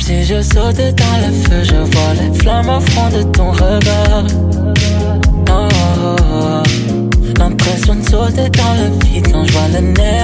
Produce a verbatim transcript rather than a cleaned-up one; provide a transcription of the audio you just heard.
Si je saute dans le feu, je vois les flammes au fond de ton regard. Oh, oh, oh. L'impression de sauter dans le vide quand je vois le nez